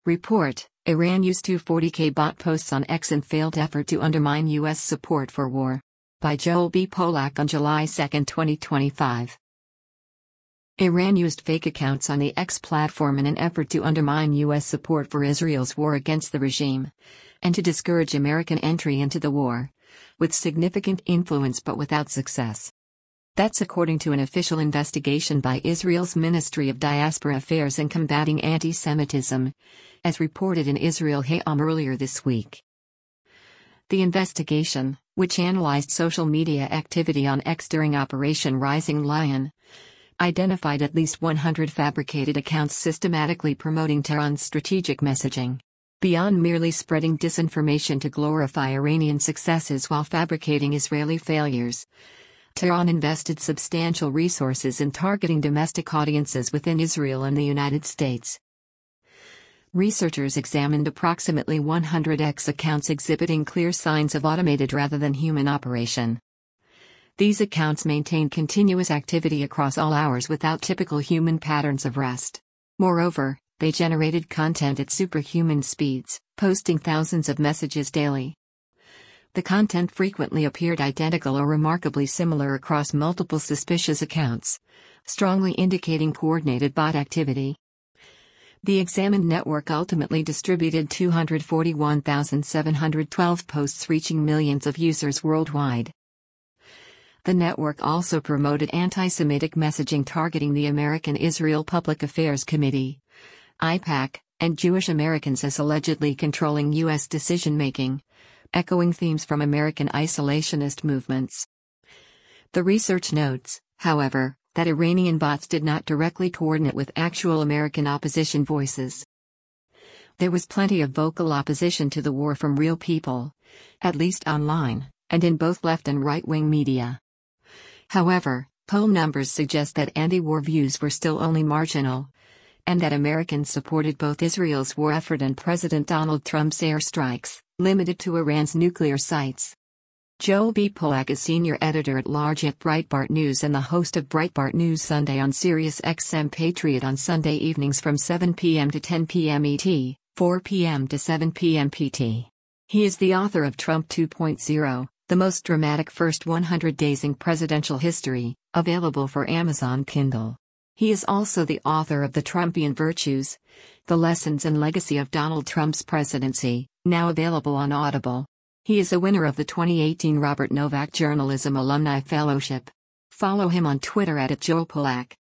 Report: Iran used 240K bot posts on X in failed effort to undermine U.S. support for war. By Joel B. Polak on July 2, 2025. Iran used fake accounts on the X platform in an effort to undermine U.S. support for Israel's war against the regime, and to discourage American entry into the war, with significant influence but without success. That's according to an official investigation by Israel's Ministry of Diaspora Affairs and Combating Anti-Semitism, as reported in Israel Hayom earlier this week. The investigation, which analyzed social media activity on X during Operation Rising Lion, identified at least 100 fabricated accounts systematically promoting Tehran's strategic messaging. Beyond merely spreading disinformation to glorify Iranian successes while fabricating Israeli failures, Tehran invested substantial resources in targeting domestic audiences within Israel and the United States. Researchers examined approximately 100 X accounts exhibiting clear signs of automated rather than human operation. These accounts maintained continuous activity across all hours without typical human patterns of rest. Moreover, they generated content at superhuman speeds, posting thousands of messages daily. The content frequently appeared identical or remarkably similar across multiple suspicious accounts, strongly indicating coordinated bot activity. The examined network ultimately distributed 241,712 posts reaching millions of users worldwide. The network also promoted anti-Semitic messaging targeting the American Israel Public Affairs Committee, AIPAC, and Jewish Americans as allegedly controlling U.S. decision-making, echoing themes from American isolationist movements. The research notes, however, that Iranian bots did not directly coordinate with actual American opposition voices. There was plenty of vocal opposition to the war from real people, at least online, and in both left and right-wing media. However, poll numbers suggest that anti-war views were still only marginal, and that Americans supported both Israel's war effort and President Donald Trump's airstrikes, limited to Iran's nuclear sites. Joel B. Polak is senior editor-at-large at Breitbart News and the host of Breitbart News Sunday on Sirius XM Patriot on Sunday evenings from 7 p.m. to 10 p.m. ET, 4 p.m. to 7 p.m. PT. He is the author of Trump 2.0, the most dramatic first 100 days in presidential history, available for Amazon Kindle. He is also the author of The Trumpian Virtues, The Lessons and Legacy of Donald Trump's Presidency, now available on Audible. He is a winner of the 2018 Robert Novak Journalism Alumni Fellowship. Follow him on Twitter @JoelPolak.